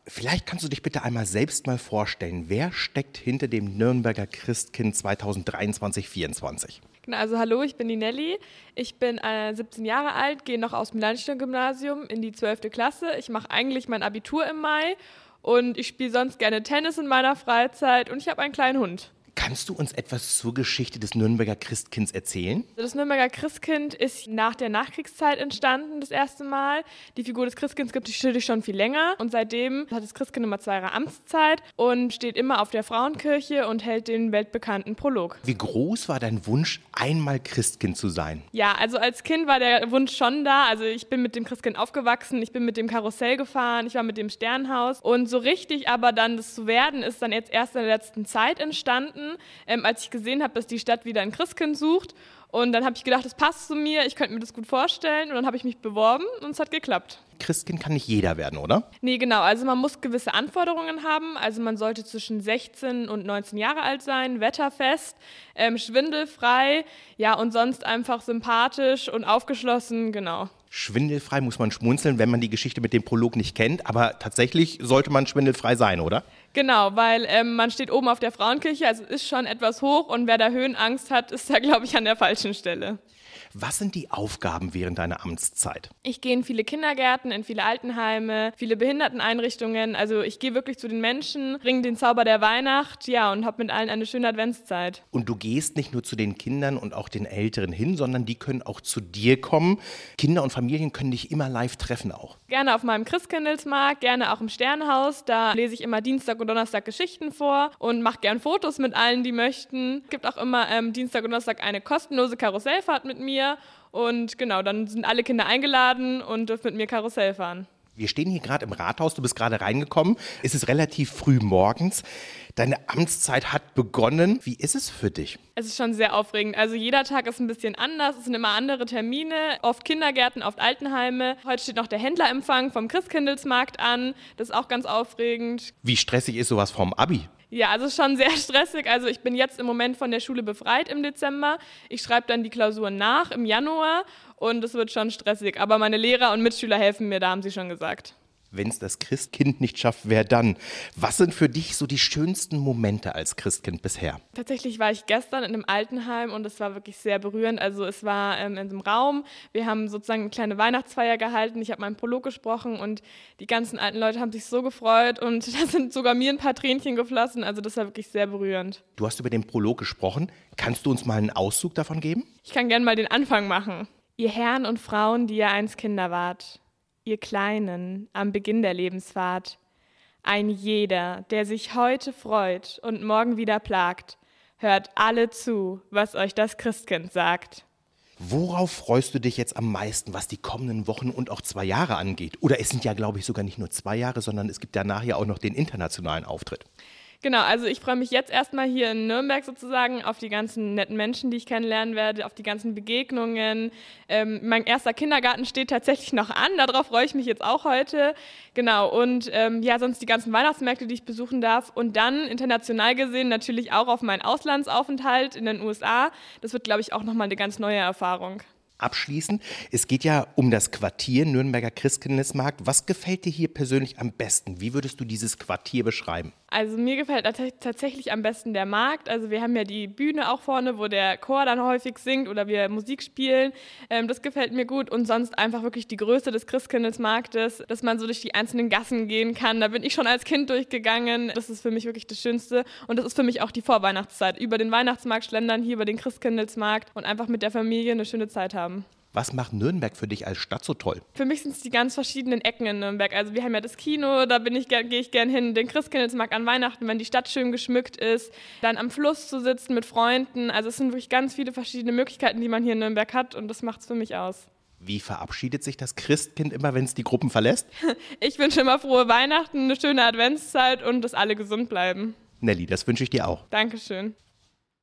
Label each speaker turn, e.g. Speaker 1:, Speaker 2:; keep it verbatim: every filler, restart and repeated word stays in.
Speaker 1: Vielleicht kannst du dich bitte einmal selbst mal vorstellen, wer steckt hinter dem Nürnberger Christkind zweitausenddreiundzwanzig vierundzwanzig?
Speaker 2: Also hallo, ich bin die Nelly. Ich bin äh, siebzehn Jahre alt, gehe noch aus dem Landesgymnasium in die zwölfte Klasse. Ich mache eigentlich mein Abitur im Mai und ich spiele sonst gerne Tennis in meiner Freizeit und ich habe einen kleinen Hund.
Speaker 1: Kannst du uns etwas zur Geschichte des Nürnberger Christkinds erzählen?
Speaker 2: Das Nürnberger Christkind ist nach der Nachkriegszeit entstanden, das erste Mal. Die Figur des Christkinds gibt es natürlich schon viel länger und seitdem hat das Christkind immer zwei Jahre Amtszeit und steht immer auf der Frauenkirche und hält den weltbekannten Prolog.
Speaker 1: Wie groß war dein Wunsch, einmal Christkind zu sein?
Speaker 2: Ja, also als Kind war der Wunsch schon da. Also ich bin mit dem Christkind aufgewachsen, ich bin mit dem Karussell gefahren, ich war mit dem Sternhaus und so richtig aber dann das zu werden, ist dann jetzt erst in der letzten Zeit entstanden. Ähm, als ich gesehen habe, dass die Stadt wieder ein Christkind sucht. Und dann habe ich gedacht, das passt zu mir, ich könnte mir das gut vorstellen. Und dann habe ich mich beworben und es hat geklappt.
Speaker 1: Christkind kann nicht jeder werden, oder?
Speaker 2: Nee, genau. Also man muss gewisse Anforderungen haben. Also man sollte zwischen sechzehn und neunzehn Jahre alt sein, wetterfest, ähm, schwindelfrei, ja und sonst einfach sympathisch und aufgeschlossen, genau.
Speaker 1: Schwindelfrei muss man schmunzeln, wenn man die Geschichte mit dem Prolog nicht kennt. Aber tatsächlich sollte man schwindelfrei sein, oder?
Speaker 2: Genau, weil ähm, man steht oben auf der Frauenkirche, also ist schon etwas hoch und wer da Höhenangst hat, ist da, glaube ich, an der falschen Stelle.
Speaker 1: Was sind die Aufgaben während deiner Amtszeit?
Speaker 2: Ich gehe in viele Kindergärten, in viele Altenheime, viele Behinderteneinrichtungen. Also ich gehe wirklich zu den Menschen, bringe den Zauber der Weihnacht, ja, und habe mit allen eine schöne Adventszeit.
Speaker 1: Und du gehst nicht nur zu den Kindern und auch den Älteren hin, sondern die können auch zu dir kommen. Kinder und Familien können dich immer live treffen auch.
Speaker 2: Gerne auf meinem Christkindlesmarkt, gerne auch im Sternhaus. Da lese ich immer Dienstag und Donnerstag Geschichten vor und mache gern Fotos mit allen, die möchten. Es gibt auch immer ähm, Dienstag und Donnerstag eine kostenlose Karussellfahrt mit mir. Und genau, dann sind alle Kinder eingeladen und dürfen mit mir Karussell fahren.
Speaker 1: Wir stehen hier gerade im Rathaus, du bist gerade reingekommen. Es ist relativ früh morgens. Deine Amtszeit hat begonnen. Wie ist es für dich?
Speaker 2: Es ist schon sehr aufregend. Also jeder Tag ist ein bisschen anders. Es sind immer andere Termine. Oft Kindergärten, oft Altenheime. Heute steht noch der Händlerempfang vom Christkindlesmarkt an. Das ist auch ganz aufregend.
Speaker 1: Wie stressig ist sowas vom Abi?
Speaker 2: Ja, also schon sehr stressig. Also ich bin jetzt im Moment von der Schule befreit im Dezember. Ich schreibe dann die Klausuren nach im Januar und es wird schon stressig. Aber meine Lehrer und Mitschüler helfen mir, da haben sie schon gesagt.
Speaker 1: Wenn es das Christkind nicht schafft, wer dann? Was sind für dich so die schönsten Momente als Christkind bisher?
Speaker 2: Tatsächlich war ich gestern in einem Altenheim und es war wirklich sehr berührend. Also es war ähm, in so einem Raum, wir haben sozusagen eine kleine Weihnachtsfeier gehalten, ich habe meinen Prolog gesprochen und die ganzen alten Leute haben sich so gefreut und da sind sogar mir ein paar Tränchen geflossen. Also das war wirklich sehr berührend.
Speaker 1: Du hast über den Prolog gesprochen. Kannst du uns mal einen Auszug davon geben?
Speaker 2: Ich kann gerne mal den Anfang machen. Ihr Herren und Frauen, die ihr einst Kinder wart, ihr Kleinen am Beginn der Lebensfahrt, ein jeder, der sich heute freut und morgen wieder plagt, hört alle zu, was euch das Christkind sagt.
Speaker 1: Worauf freust du dich jetzt am meisten, was die kommenden Wochen und auch zwei Jahre angeht? Oder es sind ja, glaube ich, sogar nicht nur zwei Jahre, sondern es gibt danach ja auch noch den internationalen Auftritt.
Speaker 2: Genau, also ich freue mich jetzt erstmal hier in Nürnberg sozusagen auf die ganzen netten Menschen, die ich kennenlernen werde, auf die ganzen Begegnungen. Ähm, mein erster Kindergarten steht tatsächlich noch an, darauf freue ich mich jetzt auch heute. Genau, und ähm, ja, sonst die ganzen Weihnachtsmärkte, die ich besuchen darf. Und dann international gesehen natürlich auch auf meinen Auslandsaufenthalt in den U S A. Das wird, glaube ich, auch nochmal eine ganz neue Erfahrung.
Speaker 1: Abschließend, es geht ja um das Quartier Nürnberger Christkindlesmarkt. Was gefällt dir hier persönlich am besten? Wie würdest du dieses Quartier beschreiben?
Speaker 2: Also mir gefällt tatsächlich am besten der Markt. Also wir haben ja die Bühne auch vorne, wo der Chor dann häufig singt oder wir Musik spielen. Ähm, das gefällt mir gut und sonst einfach wirklich die Größe des Christkindlesmarktes, dass man so durch die einzelnen Gassen gehen kann. Da bin ich schon als Kind durchgegangen. Das ist für mich wirklich das Schönste und das ist für mich auch die Vorweihnachtszeit. Über den Weihnachtsmarkt schlendern, hier über den Christkindlesmarkt und einfach mit der Familie eine schöne Zeit haben.
Speaker 1: Was macht Nürnberg für dich als Stadt so toll?
Speaker 2: Für mich sind es die ganz verschiedenen Ecken in Nürnberg. Also wir haben ja das Kino, da bin ich, gehe ich gern hin, den Christkindlesmarkt an Weihnachten, wenn die Stadt schön geschmückt ist, dann am Fluss zu sitzen mit Freunden. Also es sind wirklich ganz viele verschiedene Möglichkeiten, die man hier in Nürnberg hat und das macht es für mich aus.
Speaker 1: Wie verabschiedet sich das Christkind immer, wenn es die Gruppen verlässt?
Speaker 2: Ich wünsche immer frohe Weihnachten, eine schöne Adventszeit und dass alle gesund bleiben.
Speaker 1: Nelly, das wünsche ich dir auch.
Speaker 2: Dankeschön.